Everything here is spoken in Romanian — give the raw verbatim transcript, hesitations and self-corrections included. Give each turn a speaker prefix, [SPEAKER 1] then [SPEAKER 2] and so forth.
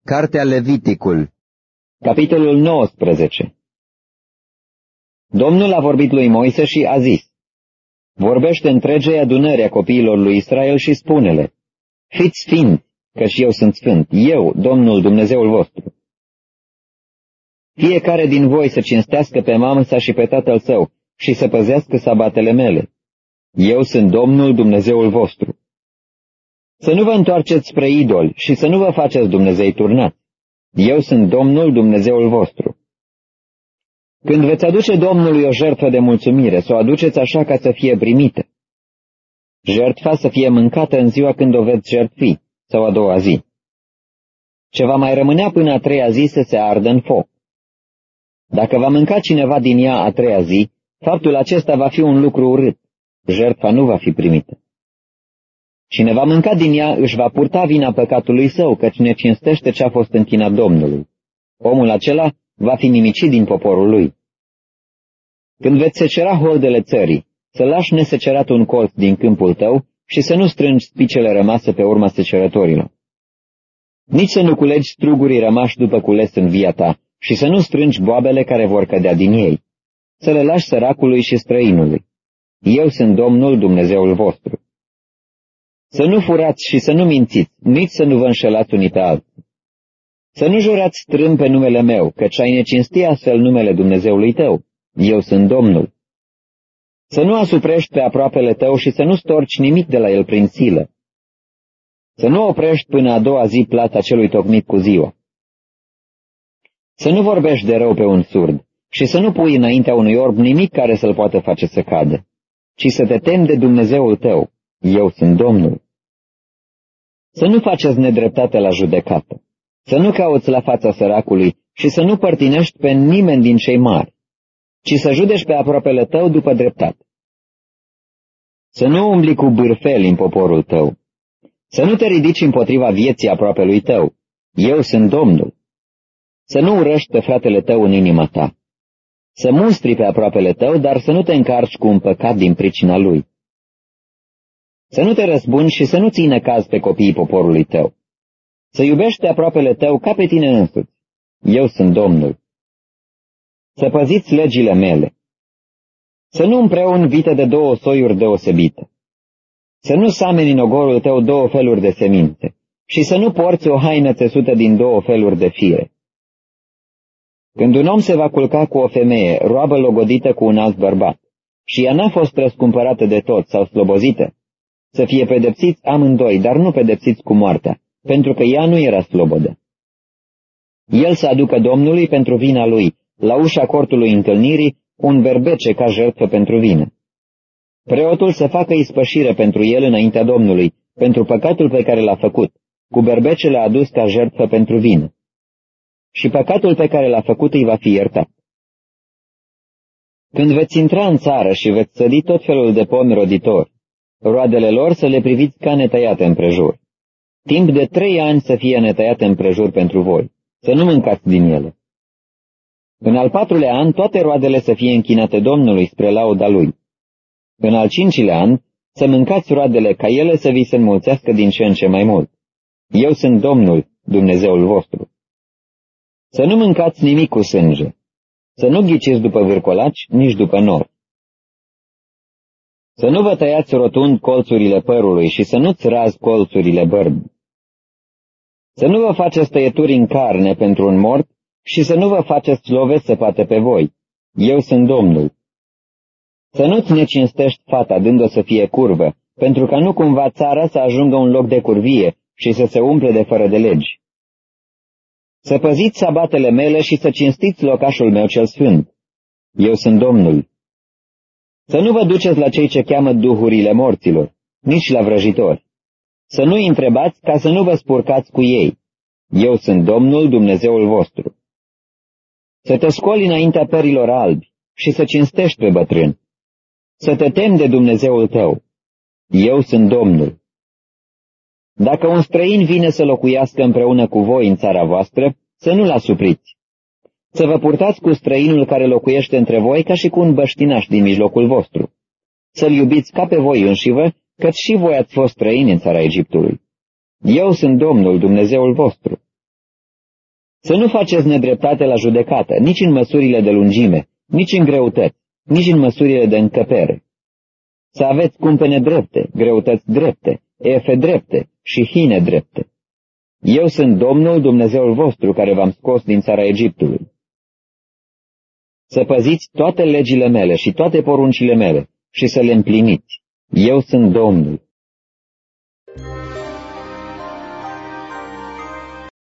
[SPEAKER 1] Cartea Leviticul,
[SPEAKER 2] capitolul nouăsprezece. Domnul a vorbit lui Moise și a zis: vorbește întregei adunări a copiilor lui Israel și spune-le: fiți sfinți, căci eu sunt sfânt, eu, Domnul Dumnezeul vostru. Fiecare din voi să cinstească pe mamă sa și pe tatăl său și să păzească sabatele mele. Eu sunt Domnul Dumnezeul vostru. Să nu vă întoarceți spre idoli și să nu vă faceți Dumnezei turnați. Eu sunt Domnul Dumnezeul vostru. Când veți aduce Domnului o jertfă de mulțumire, să o aduceți așa ca să fie primită. Jertfa să fie mâncată în ziua când o veți jertfi, sau a doua zi. Ce va mai rămânea până a treia zi să se ardă în foc. Dacă va mânca cineva din ea a treia zi, faptul acesta va fi un lucru urât. Jertfa nu va fi primită. Cine va mânca din ea își va purta vina păcatului său, căci ne cinstește ce a fost închinat Domnului. Omul acela va fi nimicit din poporul lui. Când veți secera holdele țării, să lași nesecerat un colț din câmpul tău și să nu strângi spicele rămase pe urma secerătorilor. Nici să nu culegi strugurii rămași după cules în via ta și să nu strângi boabele care vor cădea din ei. Să le lași săracului și străinului. Eu sunt Domnul Dumnezeul vostru. Să nu furați și să nu mințiți, nici să nu vă înșelați unii pe alții. Să nu jurați strâmb pe numele meu, căci ai necinsti astfel numele Dumnezeului tău. Eu sunt Domnul. Să nu asuprești pe aproapele tău și să nu storci nimic de la el prin silă. Să nu oprești până a doua zi plata celui tocmit cu ziua. Să nu vorbești de rău pe un surd și să nu pui înaintea unui orb nimic care să-l poată face să cadă, ci să te temi de Dumnezeul tău. Eu sunt Domnul. Să nu faceți nedreptate la judecată, să nu cauți la fața săracului și să nu părtinești pe nimeni din cei mari, ci să judeci pe aproapele tău după dreptate. Să nu umbli cu bârfeli în poporul tău, să nu te ridici împotriva vieții aproapelui tău. Eu sunt Domnul. Să nu urăști pe fratele tău în inima ta, să mustri pe aproapele tău, dar să nu te încarci cu un păcat din pricina lui. Să nu te răzbuni și să nu ții necaz pe copiii poporului tău. Să iubești pe aproapele tău ca pe tine însuți. Eu sunt Domnul. Să păziți legile mele. Să nu împreuni vite de două soiuri deosebite. Să nu sameni în ogorul tău două feluri de semințe și să nu porți o haină țesută din două feluri de fire. Când un om se va culca cu o femeie, roabă logodită cu un alt bărbat, și ea n-a fost răscumpărată de tot sau slobozită, să fie pedepsiți amândoi, dar nu pedepsiți cu moartea, pentru că ea nu era slobodă. El să aducă Domnului pentru vina lui, la ușa cortului întâlnirii, un berbece ca jertfă pentru vină. Preotul să facă ispășire pentru el înaintea Domnului, pentru păcatul pe care l-a făcut, cu berbecele adus ca jertfă pentru vină. Și păcatul pe care l-a făcut îi va fi iertat. Când veți intra în țară și veți sădi tot felul de pomi roditori, roadele lor să le priviți ca netăiate împrejur. Timp de trei ani să fie netăiate împrejur pentru voi, să nu mâncați din ele. În al patrulea an toate roadele să fie închinate Domnului spre lauda lui. În al cincilea an să mâncați roadele ca ele să vi se înmulțească din ce în ce mai mult. Eu sunt Domnul, Dumnezeul vostru. Să nu mâncați nimic cu sânge, să nu ghiciți după vârcolaci, nici după nori. Să nu vă tăiați rotund colțurile părului și să nu-ți razi colțurile bărbi. Să nu vă faceți tăieturi în carne pentru un mort și să nu vă faceți slove săpate pe voi. Eu sunt Domnul. Să nu-ți necinstești fata dând-o să fie curvă, pentru ca nu cumva țara să ajungă un loc de curvie și să se umple de fără de legi. Să păziți sabatele mele și să cinstiți locașul meu cel sfânt. Eu sunt Domnul. Să nu vă duceți la cei ce cheamă duhurile morților, nici la vrăjitori. Să nu-i întrebați ca să nu vă spurcați cu ei. Eu sunt Domnul Dumnezeul vostru. Să te scoli înaintea perilor albi și să cinstești pe bătrân. Să te temi de Dumnezeul tău. Eu sunt Domnul. Dacă un străin vine să locuiască împreună cu voi în țara voastră, să nu-l asupriți. Să vă purtați cu străinul care locuiește între voi ca și cu un băștinaș din mijlocul vostru. Să-l iubiți ca pe voi înșivă, căci și voi ați fost străini în țara Egiptului. Eu sunt Domnul Dumnezeul vostru. Să nu faceți nedreptate la judecată, nici în măsurile de lungime, nici în greutăți, nici în măsurile de încăpere. Să aveți cumpene drepte, greutăți drepte, efe drepte și hine drepte. Eu sunt Domnul Dumnezeul vostru care v-am scos din țara Egiptului. Să păziți toate legile mele și toate poruncile mele și să le împliniți. Eu sunt Domnul.